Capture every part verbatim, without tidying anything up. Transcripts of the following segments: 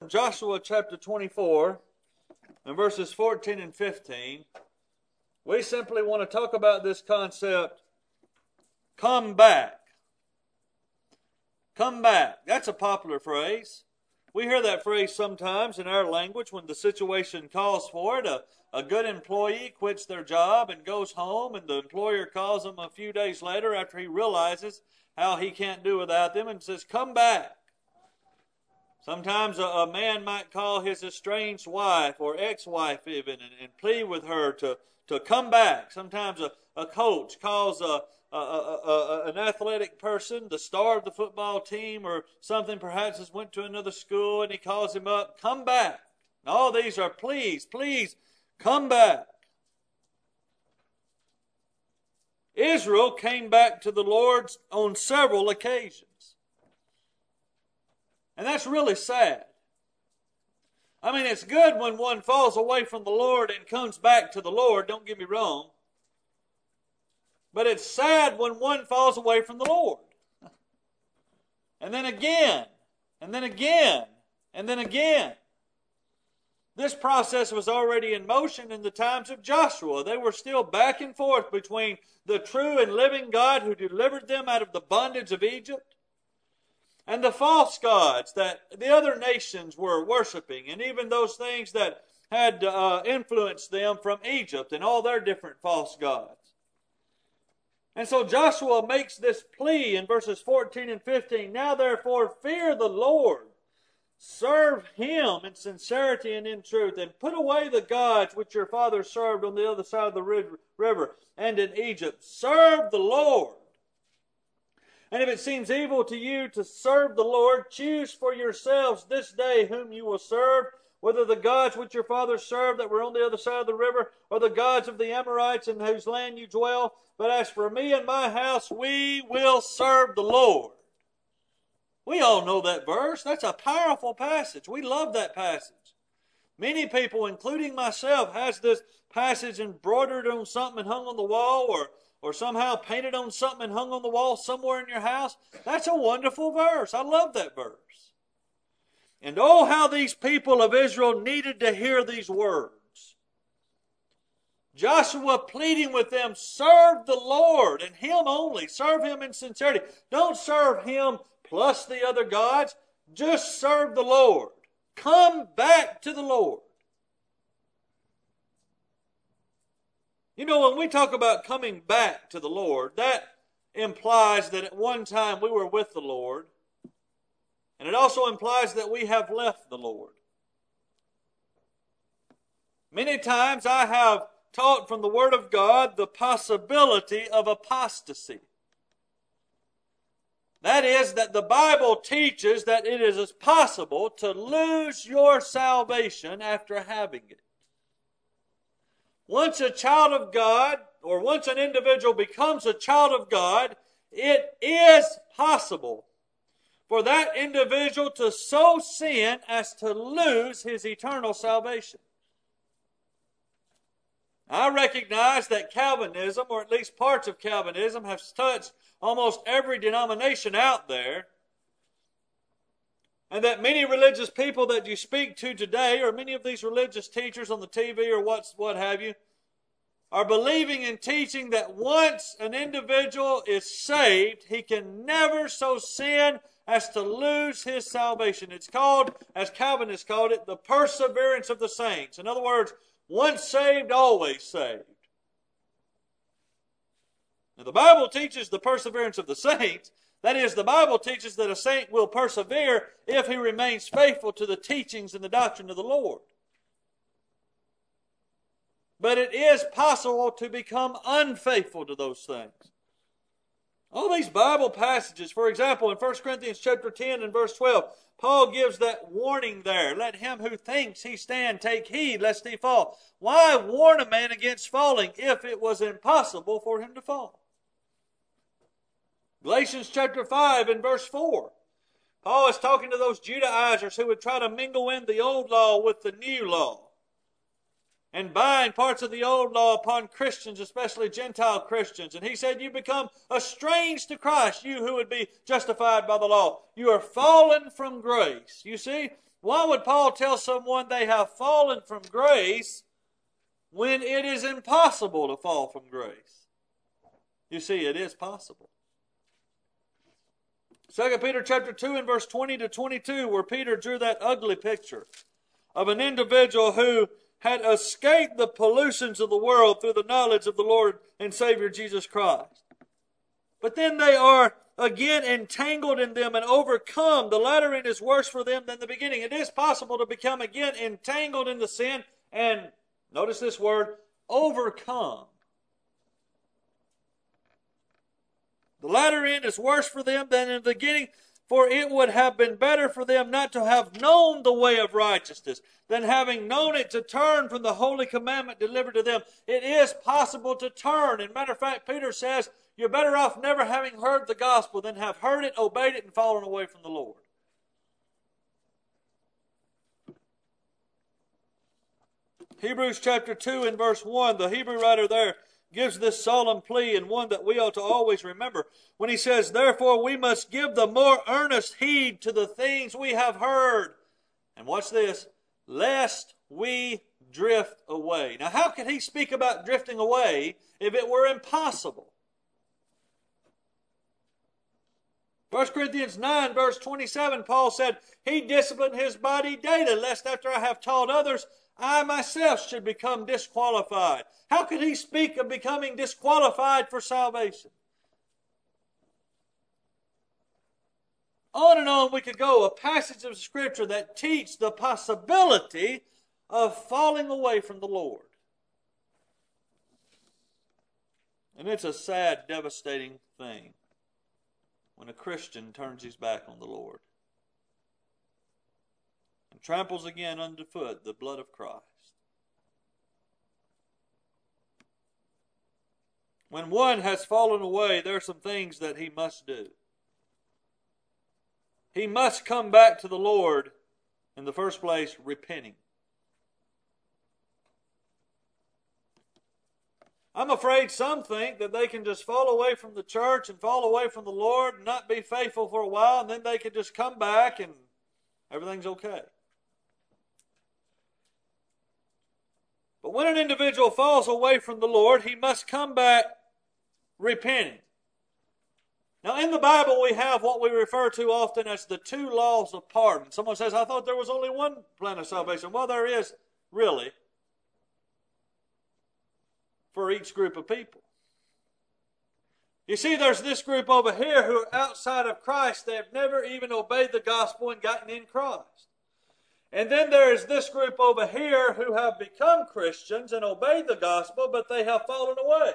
Joshua chapter twenty-four and verses fourteen and fifteen, we simply want to talk about this concept, come back. Come back. That's a popular phrase. We hear that phrase sometimes in our language when the situation calls for it. A, a good employee quits their job and goes home, and the employer calls them a few days later after he realizes how he can't do without them and says, come back. Sometimes a, a man might call his estranged wife or ex-wife even and, and plead with her to, to come back. Sometimes a, a coach calls a, a, a, a, an athletic person, the star of the football team or something, perhaps has went to another school, and he calls him up, come back. And all these are please, please come back. Israel came back to the Lord on several occasions. And that's really sad. I mean, it's good when one falls away from the Lord and comes back to the Lord, don't get me wrong. But it's sad when one falls away from the Lord. And then again, and then again, and then again. This process was already in motion in the times of Joshua. They were still back and forth between the true and living God who delivered them out of the bondage of Egypt and the false gods that the other nations were worshiping, and even those things that had uh, influenced them from Egypt and all their different false gods. And so Joshua makes this plea in verses fourteen and fifteen. Now therefore fear the Lord, serve Him in sincerity and in truth, and put away the gods which your fathers served on the other side of the river and in Egypt. Serve the Lord. And if it seems evil to you to serve the Lord, choose for yourselves this day whom you will serve, whether the gods which your fathers served that were on the other side of the river, or the gods of the Amorites in whose land you dwell. But as for me and my house, we will serve the Lord. We all know that verse. That's a powerful passage. We love that passage. Many people, including myself, has this passage embroidered on something and hung on the wall, or or somehow painted on something and hung on the wall somewhere in your house. That's a wonderful verse. I love that verse. And oh, how these people of Israel needed to hear these words. Joshua pleading with them, serve the Lord and Him only. Serve Him in sincerity. Don't serve Him plus the other gods. Just serve the Lord. Come back to the Lord. You know, when we talk about coming back to the Lord, that implies that at one time we were with the Lord, and it also implies that we have left the Lord. Many times I have taught from the Word of God the possibility of apostasy. That is, that the Bible teaches that it is possible to lose your salvation after having it. Once a child of God, or once an individual becomes a child of God, it is possible for that individual to so sin as to lose his eternal salvation. I recognize that Calvinism, or at least parts of Calvinism, have touched almost every denomination out there, and that many religious people that you speak to today, or many of these religious teachers on the T V or what's, what have you, are believing and teaching that once an individual is saved, he can never so sin as to lose his salvation. It's called, as Calvinists called it, the perseverance of the saints. In other words, once saved, always saved. Now, the Bible teaches the perseverance of the saints. That is, the Bible teaches that a saint will persevere if he remains faithful to the teachings and the doctrine of the Lord. But it is possible to become unfaithful to those things. All these Bible passages, for example, in First Corinthians chapter ten and verse twelve, Paul gives that warning there. Let him who thinks he stand take heed lest he fall. Why warn a man against falling if it was impossible for him to fall? Galatians chapter five and verse four. Paul is talking to those Judaizers who would try to mingle in the old law with the new law and bind parts of the old law upon Christians, especially Gentile Christians. And he said, you become estranged to Christ, you who would be justified by the law. You are fallen from grace. You see, Why would Paul tell someone they have fallen from grace when it is impossible to fall from grace? You see, it is possible. Second Peter chapter two and verse twenty to twenty-two, where Peter drew that ugly picture of an individual who had escaped the pollutions of the world through the knowledge of the Lord and Savior Jesus Christ. But then they are again entangled in them and overcome. The latter end is worse for them than the beginning. It is possible to become again entangled in the sin and, notice this word, overcome. The latter end is worse for them than in the beginning, for it would have been better for them not to have known the way of righteousness than having known it to turn from the holy commandment delivered to them. It is possible to turn. As a matter of fact, Peter says, you're better off never having heard the gospel than have heard it, obeyed it, and fallen away from the Lord. Hebrews chapter two and verse one, the Hebrew writer there gives this solemn plea, and one that we ought to always remember, when he says, therefore we must give the more earnest heed to the things we have heard. And watch this, lest we drift away. Now how could he speak about drifting away if it were impossible? First Corinthians nine verse twenty-seven, Paul said, he disciplined his body daily, lest after I have taught others, I myself should become disqualified. How could he speak of becoming disqualified for salvation? On and on we could go, a passage of Scripture that teach the possibility of falling away from the Lord. And it's a sad, devastating thing when a Christian turns his back on the Lord and tramples again underfoot the blood of Christ. When one has fallen away, there are some things that he must do. He must come back to the Lord, in the first place, repenting. I'm afraid some think that they can just fall away from the church and fall away from the Lord and not be faithful for a while, and then they can just come back and everything's okay. But when an individual falls away from the Lord, he must come back repenting. Now in the Bible we have what we refer to often as the two laws of pardon. Someone says, I thought there was only one plan of salvation. Well, there is really for each group of people. You see, there's this group over here who are outside of Christ. They have never even obeyed the gospel and gotten in Christ. And then there is this group over here who have become Christians and obeyed the gospel, but they have fallen away.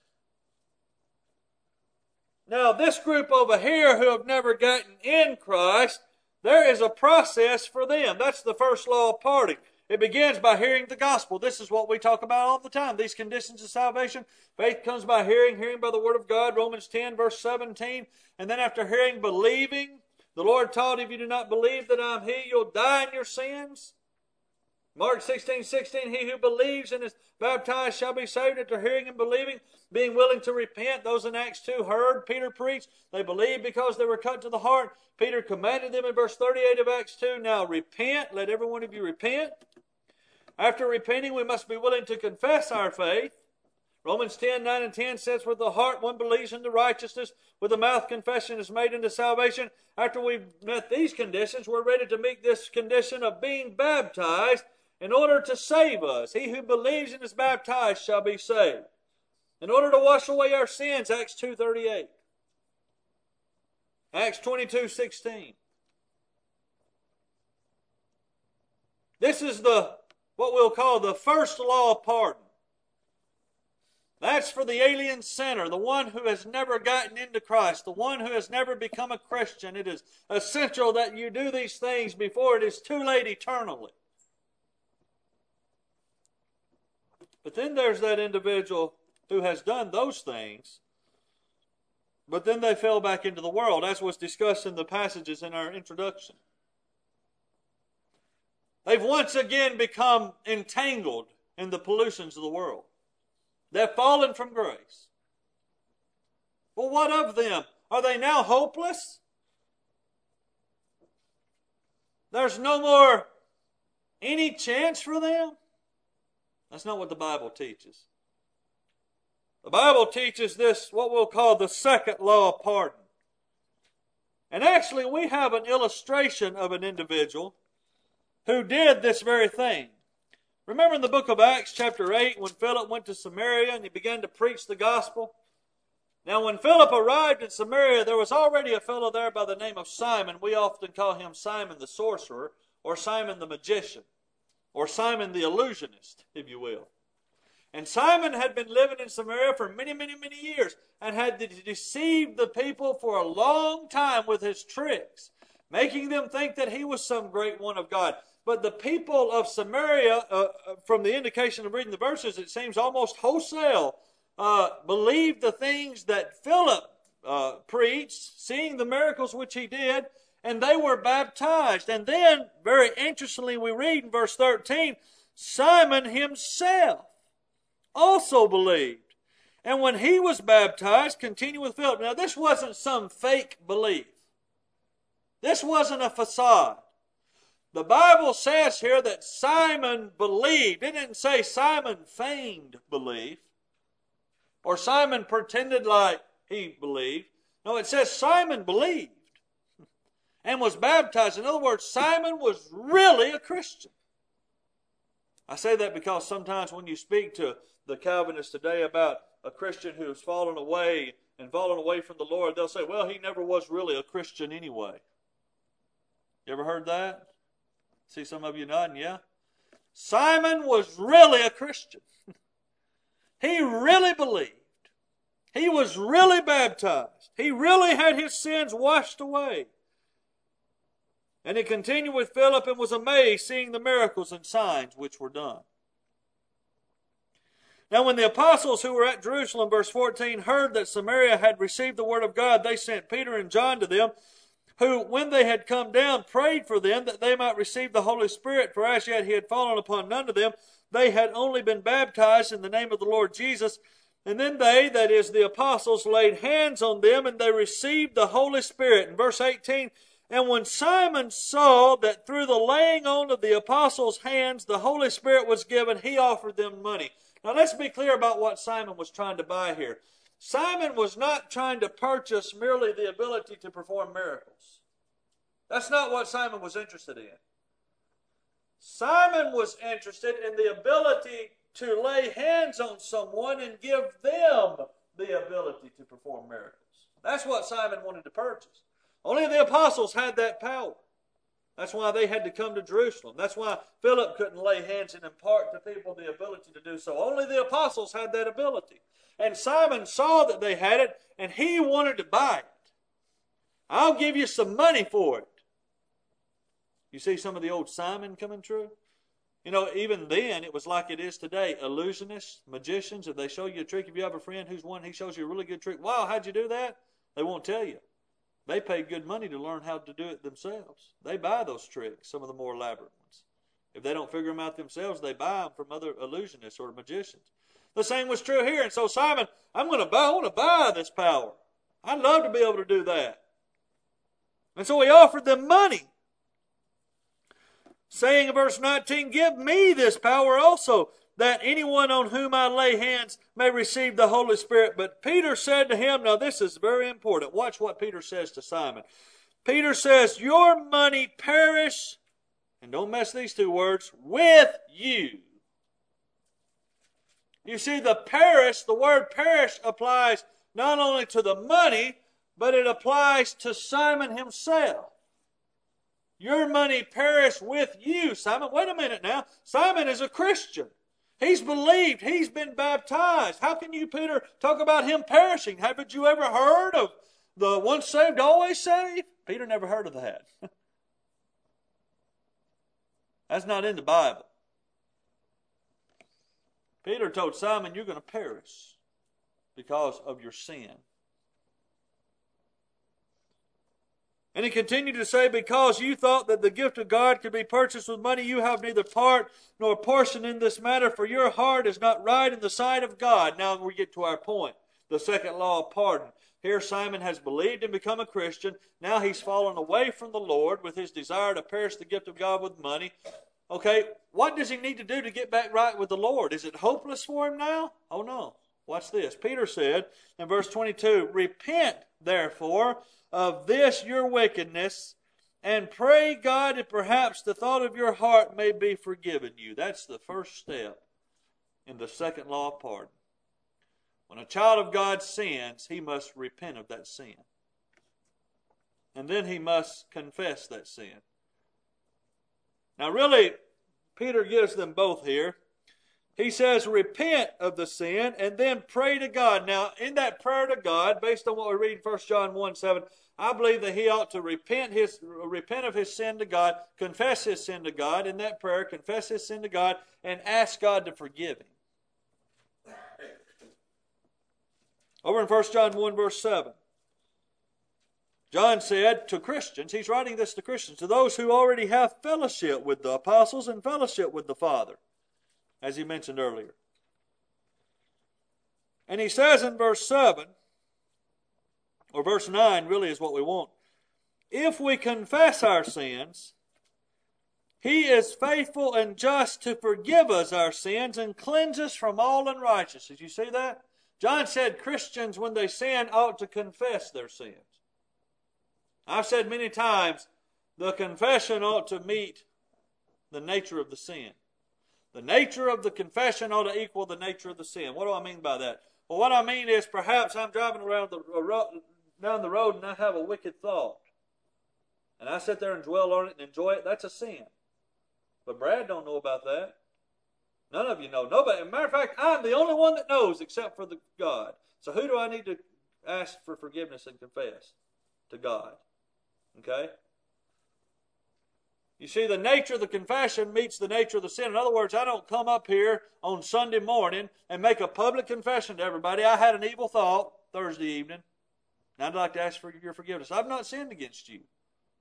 Now, this group over here who have never gotten in Christ, there is a process for them. That's the first law of parting. It begins by hearing the gospel. This is what we talk about all the time. These conditions of salvation. Faith comes by hearing, hearing by the word of God. Romans ten, verse seventeen. And then after hearing, believing. The Lord taught, if you do not believe that I am He, you'll die in your sins. Mark sixteen, sixteen, he who believes and is baptized shall be saved. After hearing and believing, being willing to repent. Those in Acts two heard Peter preach. They believed because they were cut to the heart. Peter commanded them in verse thirty-eight of Acts two, now repent, let every one of you repent. After repenting, we must be willing to confess our faith. Romans ten, nine and ten says, with the heart one believes into righteousness, with the mouth confession is made into salvation. After we've met these conditions, we're ready to meet this condition of being baptized in order to save us. He who believes and is baptized shall be saved. In order to wash away our sins, Acts two thirty-eight. Acts twenty-two sixteen. This is the what we'll call the first law of pardon. That's for the alien sinner, the one who has never gotten into Christ, the one who has never become a Christian. It is essential that you do these things before it is too late eternally. But then there's that individual who has done those things, but then they fell back into the world, as was discussed in the passages in our introduction. They've once again become entangled in the pollutions of the world. They've fallen from grace. Well, what of them? Are they now hopeless? there's no more any chance for them? That's not what the Bible teaches. The Bible teaches this, what we'll call the second law of pardon. And actually, we have an illustration of an individual who did this very thing. Remember in the book of Acts chapter eight, when Philip went to Samaria and he began to preach the gospel? Now, when Philip arrived in Samaria, there was already a fellow there by the name of Simon. We often call him Simon the sorcerer, or Simon the magician, or Simon the illusionist, if you will. And Simon had been living in Samaria for many, many, many years and had deceived the people for a long time with his tricks, making them think that he was some great one of God. But the people of Samaria, uh, from the indication of reading the verses, it seems almost wholesale, uh, believed the things that Philip uh, preached, seeing the miracles which he did, and they were baptized. And then, very interestingly, we read in verse thirteen, Simon himself also believed. And when he was baptized, continued with Philip. Now, this wasn't some fake belief. This wasn't a facade. The Bible says here that Simon believed. It didn't say Simon feigned belief, or Simon pretended like he believed. No, it says Simon believed and was baptized. In other words, Simon was really a Christian. I say that because sometimes when you speak to the Calvinists today about a Christian who has fallen away and fallen away from the Lord, they'll say, well, he never was really a Christian anyway. You ever heard that? See some of you nodding, yeah? Simon was really a Christian. He really believed. He was really baptized. He really had his sins washed away. And he continued with Philip and was amazed, seeing the miracles and signs which were done. Now when the apostles who were at Jerusalem, verse fourteen, heard that Samaria had received the word of God, they sent Peter and John to them, who, when they had come down, prayed for them that they might receive the Holy Spirit, for as yet he had fallen upon none of them. They had only been baptized in the name of the Lord Jesus. And then they, that is the apostles, laid hands on them, and they received the Holy Spirit. In verse eighteen, and when Simon saw that through the laying on of the apostles' hands the Holy Spirit was given, he offered them money. Now let's be clear about what Simon was trying to buy here. Simon was not trying to purchase merely the ability to perform miracles. That's not what Simon was interested in. Simon was interested in the ability to lay hands on someone and give them the ability to perform miracles. That's what Simon wanted to purchase. Only the apostles had that power. That's why they had to come to Jerusalem. That's why Philip couldn't lay hands and impart to people the ability to do so. Only the apostles had that ability. And Simon saw that they had it, and he wanted to buy it. I'll give you some money for it. You see some of the old Simon coming true? You know, even then, it was like it is today. Illusionists, magicians, if they show you a trick, if you have a friend who's one, he shows you a really good trick. Wow, how'd you do that? They won't tell you. They pay good money to learn how to do it themselves. They buy those tricks, some of the more elaborate ones. If they don't figure them out themselves, they buy them from other illusionists or magicians. The same was true here. And so Simon, I'm going to buy, I want to buy this power. I'd love to be able to do that. And so he offered them money, saying in verse nineteen, give me this power also, that anyone on whom I lay hands may receive the Holy Spirit. But Peter said to him, now this is very important. Watch what Peter says to Simon. Peter says, your money perish, and don't mess these two words, with you. You see, the perish, the word perish applies not only to the money, but it applies to Simon himself. Your money perish with you, Simon. Wait a minute now. Simon is a Christian. He's believed. He's been baptized. How can you, Peter, talk about him perishing? Haven't you ever heard of the once saved, always saved? Peter never heard of that. That's not in the Bible. Peter told Simon, you're going to perish because of your sin. And he continued to say, because you thought that the gift of God could be purchased with money, you have neither part nor portion in this matter, for your heart is not right in the sight of God. Now we get to our point, the second law of pardon. Here Simon has believed and become a Christian. Now he's fallen away from the Lord with his desire to perish the gift of God with money. Okay, what does he need to do to get back right with the Lord? Is it hopeless for him now? Oh no. Watch this. Peter said in verse twenty-two, repent therefore of this your wickedness, and pray God that perhaps the thought of your heart may be forgiven you. That's the first step in the second law of pardon. When a child of God sins, he must repent of that sin. And then he must confess that sin. Now really, Peter gives them both here. He says, repent of the sin and then pray to God. Now, in that prayer to God, based on what we read in First John one seven, I believe that he ought to repent his repent of his sin to God, confess his sin to God in that prayer, confess his sin to God, and ask God to forgive him. Over in First John one verse seven, John said to Christians, he's writing this to Christians, to those who already have fellowship with the apostles and fellowship with the Father, as he mentioned earlier. And he says in verse seven, or verse nine really is what we want, if we confess our sins, he is faithful and just to forgive us our sins and cleanse us from all unrighteousness. Did you see that? John said Christians, when they sin, ought to confess their sins. I've said many times, the confession ought to meet the nature of the sin. The nature of the confession ought to equal the nature of the sin. What do I mean by that? Well, what I mean is perhaps I'm driving around the down the road and I have a wicked thought. And I sit there and dwell on it and enjoy it. That's a sin. But Brad don't know about that. None of you know. Nobody. As a matter of fact, I'm the only one that knows except for the God. So who do I need to ask for forgiveness and confess? To God. Okay? You see, the nature of the confession meets the nature of the sin. In other words, I don't come up here on Sunday morning and make a public confession to everybody. I had an evil thought Thursday evening, and I'd like to ask for your forgiveness. I've not sinned against you.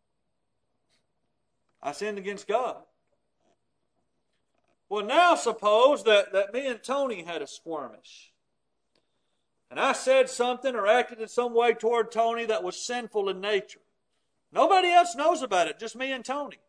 I sinned against God. Well, now suppose that, that me and Tony had a skirmish. And I said something or acted in some way toward Tony that was sinful in nature. Nobody else knows about it, just me and Tony.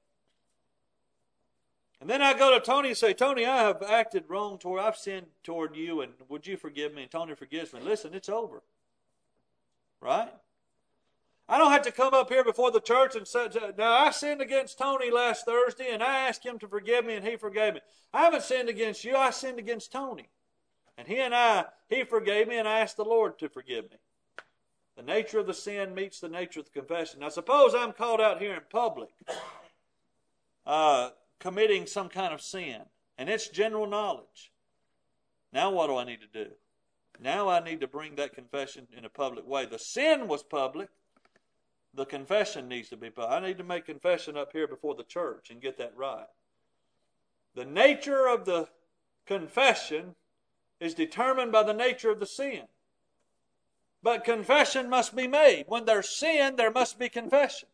And then I go to Tony and say, Tony, I have acted wrong toward, I've sinned toward you, and would you forgive me? And Tony forgives me. Listen, it's over. Right? I don't have to come up here before the church and say, now I sinned against Tony last Thursday and I asked him to forgive me and he forgave me. I haven't sinned against you, I sinned against Tony. And he and I, he forgave me and I asked the Lord to forgive me. The nature of the sin meets the nature of the confession. Now suppose I'm caught out here in public uh, committing some kind of sin, and it's general knowledge. Now what do I need to do? Now I need to bring that confession in a public way. The sin was public. The confession needs to be public. I need to make confession up here before the church and get that right. The nature of the confession is determined by the nature of the sin. But confession must be made. When there's sin, there must be confession.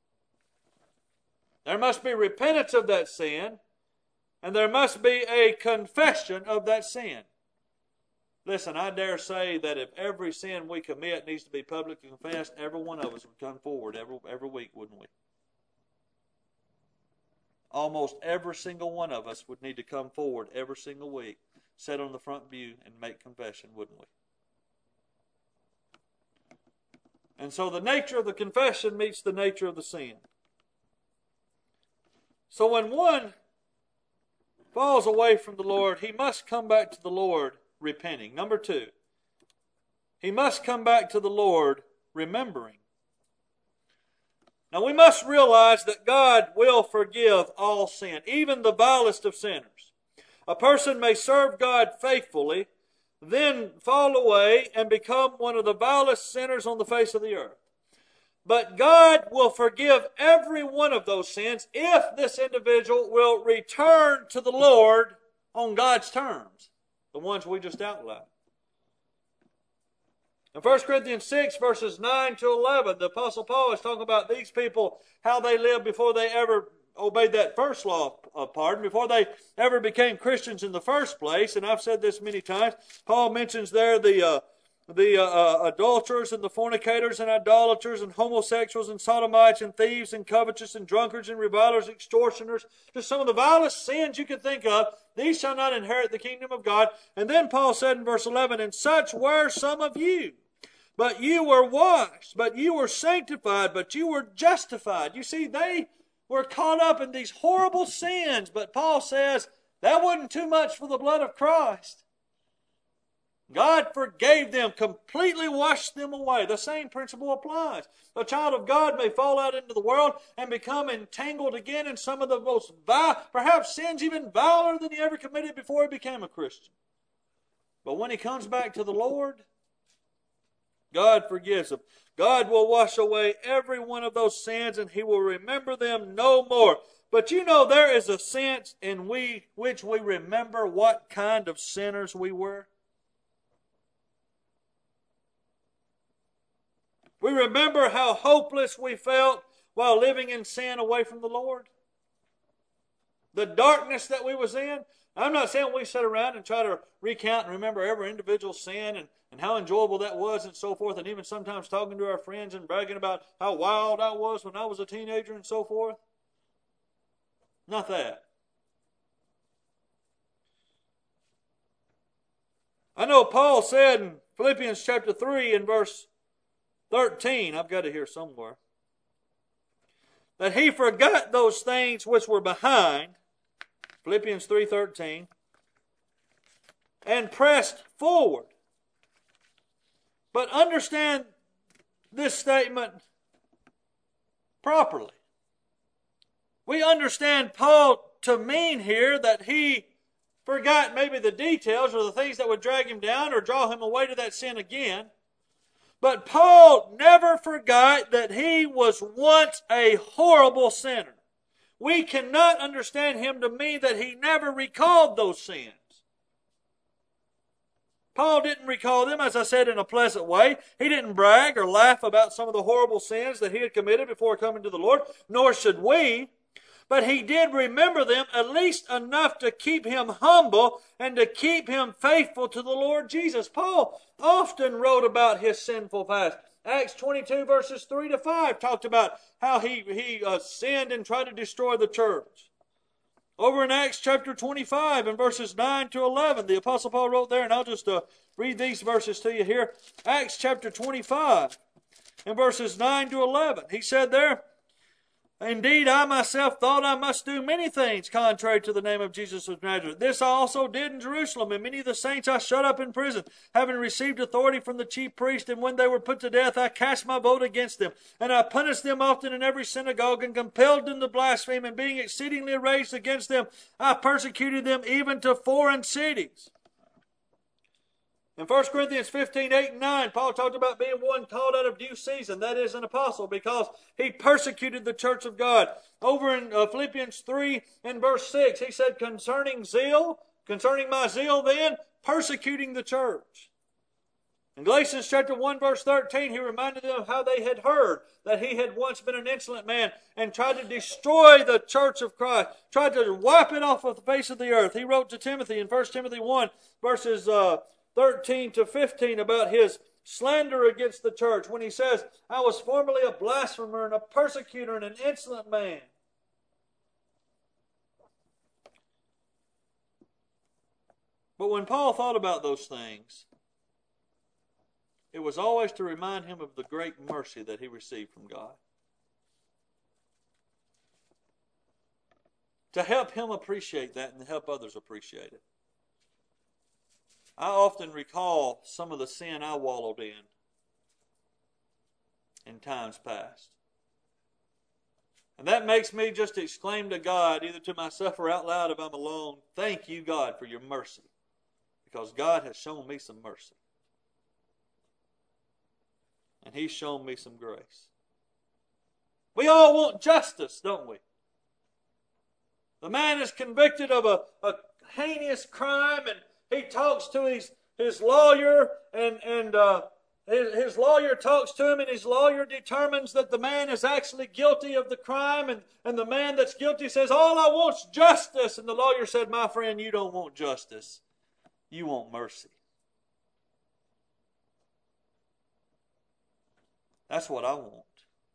There must be repentance of that sin, and there must be a confession of that sin. Listen, I dare say that if every sin we commit needs to be publicly confessed, every one of us would come forward every, every week, wouldn't we? Almost every single one of us would need to come forward every single week, sit on the front pew, and make confession, wouldn't we? And so the nature of the confession meets the nature of the sin. So when one falls away from the Lord, he must come back to the Lord repenting. Number two, he must come back to the Lord remembering. Now we must realize that God will forgive all sin, even the vilest of sinners. A person may serve God faithfully, then fall away and become one of the vilest sinners on the face of the earth. But God will forgive every one of those sins if this individual will return to the Lord on God's terms, the ones we just outlined. In First Corinthians six, verses nine to eleven, the Apostle Paul is talking about these people, how they lived before they ever obeyed that first law of pardon, before they ever became Christians in the first place. And I've said this many times. Paul mentions there the uh, the uh, uh, adulterers and the fornicators and idolaters and homosexuals and sodomites and thieves and covetous and drunkards and revilers, extortioners, just some of the vilest sins you can think of. These shall not inherit the kingdom of God. And then Paul said in verse eleven, and such were some of you. But you were washed, but you were sanctified, but you were justified. You see, they were caught up in these horrible sins. But Paul says that wasn't too much for the blood of Christ. God forgave them, completely washed them away. The same principle applies. A child of God may fall out into the world and become entangled again in some of the most vile, perhaps sins even viler than he ever committed before he became a Christian. But when he comes back to the Lord, God forgives him. God will wash away every one of those sins and he will remember them no more. But you know there is a sense in we which we remember what kind of sinners we were. We remember how hopeless we felt while living in sin away from the Lord. The darkness that we was in. I'm not saying we sit around and try to recount and remember every individual sin and, and how enjoyable that was and so forth, and even sometimes talking to our friends and bragging about how wild I was when I was a teenager and so forth. Not that. I know Paul said in Philippians chapter three and verse thirteen, I've got it here somewhere, that he forgot those things which were behind, Philippians three thirteen, and pressed forward. But understand this statement properly. We understand Paul to mean here that he forgot maybe the details or the things that would drag him down or draw him away to that sin again. But Paul never forgot that he was once a horrible sinner. We cannot understand him to mean that he never recalled those sins. Paul didn't recall them, as I said, in a pleasant way. He didn't brag or laugh about some of the horrible sins that he had committed before coming to the Lord, nor should we. But he did remember them at least enough to keep him humble and to keep him faithful to the Lord Jesus. Paul often wrote about his sinful past. Acts twenty-two verses three to five talked about how he, he uh, sinned and tried to destroy the church. Over in Acts chapter twenty-five and verses nine to eleven, the Apostle Paul wrote there, and I'll just uh, read these verses to you here. Acts chapter twenty-five and verses nine to eleven. He said there, indeed, I myself thought I must do many things contrary to the name of Jesus of Nazareth. This I also did in Jerusalem, and many of the saints I shut up in prison, having received authority from the chief priest, and when they were put to death, I cast my vote against them. And I punished them often in every synagogue, and compelled them to blaspheme, and being exceedingly enraged against them, I persecuted them even to foreign cities. In First Corinthians fifteen, eight and nine, Paul talked about being one called out of due season, that is an apostle, because he persecuted the church of God. Over in uh, Philippians three and verse six, he said, concerning zeal, concerning my zeal then, persecuting the church. In Galatians chapter one verse thirteen, he reminded them of how they had heard that he had once been an insolent man and tried to destroy the church of Christ, tried to wipe it off of the face of the earth. He wrote to Timothy in First Timothy one verses uh, thirteen to fifteen about his slander against the church when he says, I was formerly a blasphemer and a persecutor and an insolent man. But when Paul thought about those things, it was always to remind him of the great mercy that he received from God. To help him appreciate that and to help others appreciate it. I often recall some of the sin I wallowed in in times past. And that makes me just exclaim to God, either to myself or out loud if I'm alone, thank you, God, for your mercy. Because God has shown me some mercy. And He's shown me some grace. We all want justice, don't we? The man is convicted of a, a heinous crime, and he talks to his, his lawyer, and, and uh, his, his lawyer talks to him, and his lawyer determines that the man is actually guilty of the crime, and, and the man that's guilty says, all I want is justice. And the lawyer said, my friend, you don't want justice. You want mercy. That's what I want.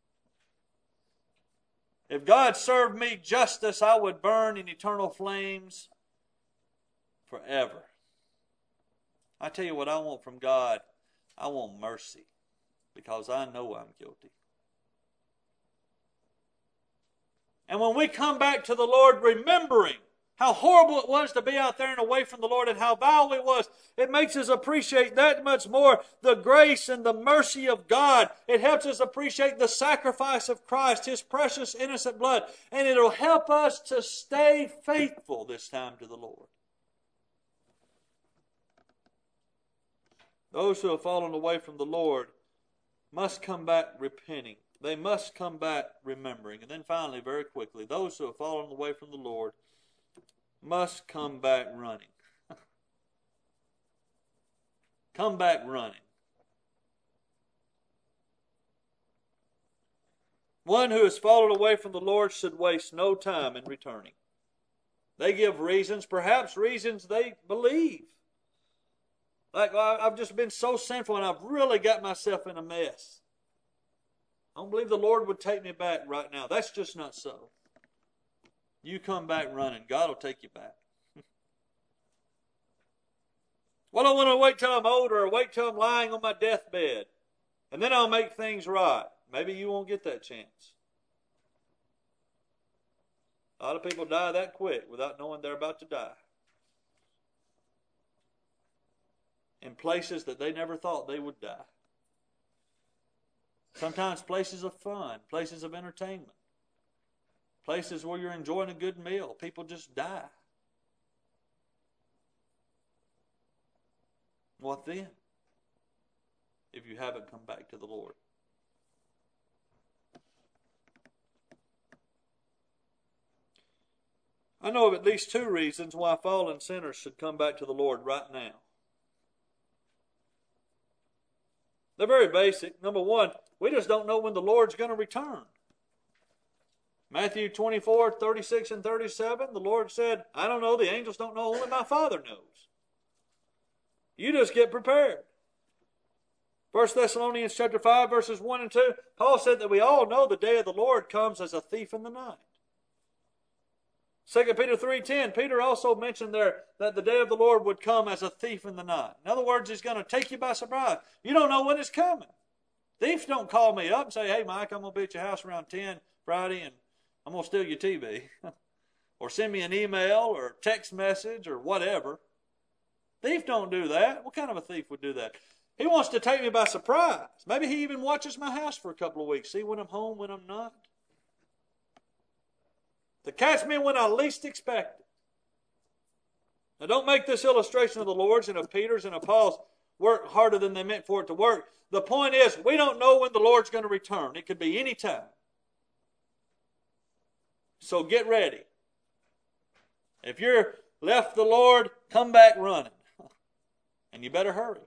If God served me justice, I would burn in eternal flames forever. I tell you what I want from God. I want mercy because I know I'm guilty. And when we come back to the Lord remembering how horrible it was to be out there and away from the Lord and how vile it was, it makes us appreciate that much more the grace and the mercy of God. It helps us appreciate the sacrifice of Christ, His precious innocent blood. And it'll help us to stay faithful this time to the Lord. Those who have fallen away from the Lord must come back repenting. They must come back remembering. And then finally, very quickly, those who have fallen away from the Lord must come back running. Come back running. One who has fallen away from the Lord should waste no time in returning. They give reasons, perhaps reasons they believe. Like, I've just been so sinful and I've really got myself in a mess. I don't believe the Lord would take me back right now. That's just not so. You come back running. God will take you back. Well, I want to wait till I'm older or wait till I'm lying on my deathbed. And then I'll make things right. Maybe you won't get that chance. A lot of people die that quick without knowing they're about to die. In places that they never thought they would die. Sometimes places of fun, places of entertainment, places where you're enjoying a good meal. People just die. What then? If you haven't come back to the Lord. I know of at least two reasons why fallen sinners should come back to the Lord right now. They're very basic. Number one, we just don't know when the Lord's going to return. Matthew twenty-four, thirty-six and thirty-seven, the Lord said, I don't know, the angels don't know, only my Father knows. You just get prepared. First Thessalonians chapter five, verses one and two, Paul said that we all know the day of the Lord comes as a thief in the night. Second Peter three ten, Peter also mentioned there that the day of the Lord would come as a thief in the night. In other words, He's going to take you by surprise. You don't know when it's coming. Thieves don't call me up and say, hey, Mike, I'm going to be at your house around ten Friday and I'm going to steal your T V. Or send me an email or text message or whatever. Thief don't do that. What kind of a thief would do that? He wants to take me by surprise. Maybe he even watches my house for a couple of weeks. See when I'm home, when I'm not. To catch me when I least expect it. Now don't make this illustration of the Lord's and of Peter's and of Paul's work harder than they meant for it to work. The point is, we don't know when the Lord's going to return. It could be any time. So get ready. If you're left the Lord, come back running. And you better hurry.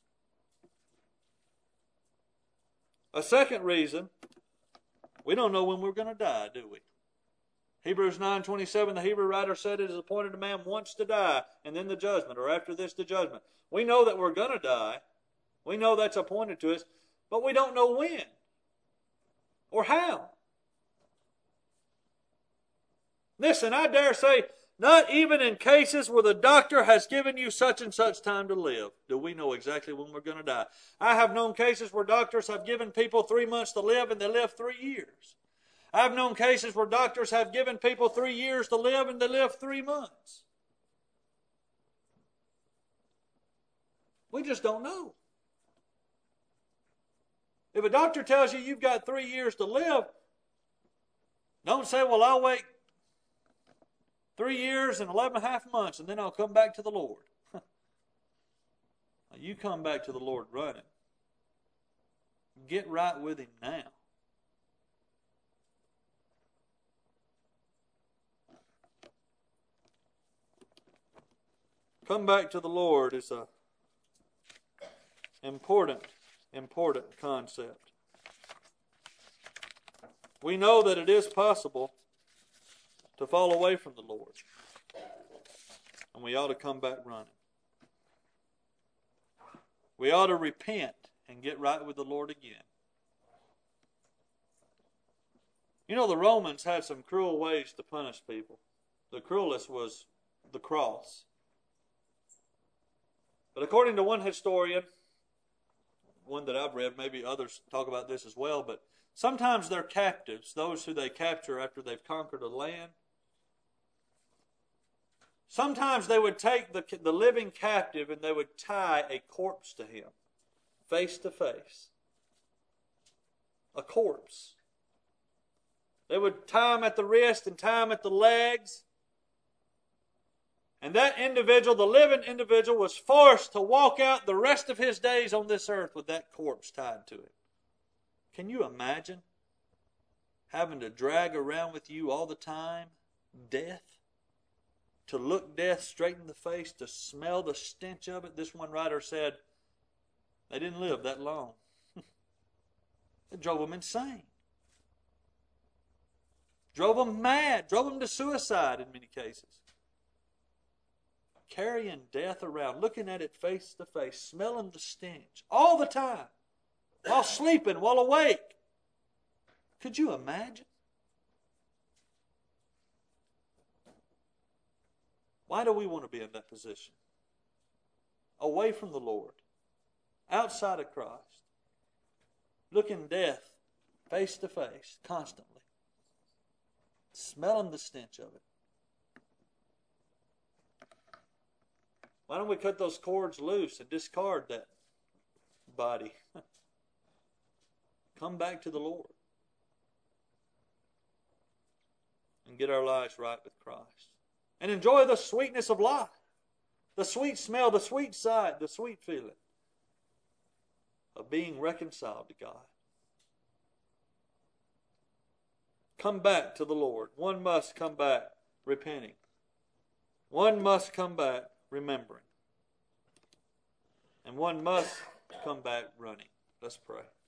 A second reason, we don't know when we're going to die, do we? Hebrews nine twenty-seven, the Hebrew writer said it is appointed a man once to die, and then the judgment, or after this the judgment. We know that we're going to die. We know that's appointed to us, but we don't know when or how. Listen, I dare say, not even in cases where the doctor has given you such and such time to live do we know exactly when we're going to die. I have known cases where doctors have given people three months to live and they live three years. I've known cases where doctors have given people three years to live and they live three months. We just don't know. If a doctor tells you you've got three years to live, don't say, well, I'll wait three years and eleven and a half months and then I'll come back to the Lord. You come back to the Lord running. Get right with Him now. Come back to the Lord is a important, important concept. We know that it is possible to fall away from the Lord. And we ought to come back running. We ought to repent and get right with the Lord again. You know, the Romans had some cruel ways to punish people. The cruelest was the cross. But according to one historian, one that I've read, maybe others talk about this as well, but sometimes their captives, those who they capture after they've conquered a land, sometimes they would take the, the living captive and they would tie a corpse to him, face to face. A corpse. They would tie him at the wrist and tie him at the legs. And that individual, the living individual, was forced to walk out the rest of his days on this earth with that corpse tied to him. Can you imagine having to drag around with you all the time death? To look death straight in the face, to smell the stench of it? This one writer said they didn't live that long. It drove them insane. Drove them mad. Drove them to suicide in many cases. Carrying death around, looking at it face to face, smelling the stench all the time, while sleeping, while awake. Could you imagine? Why do we want to be in that position? Away from the Lord, outside of Christ, looking death face to face constantly, smelling the stench of it. Why don't we cut those cords loose and discard that body? Come back to the Lord and get our lives right with Christ. And enjoy the sweetness of life. The sweet smell, the sweet sight, the sweet feeling of being reconciled to God. Come back to the Lord. One must come back repenting. One must come back remembering. And one must come back running. Let's pray.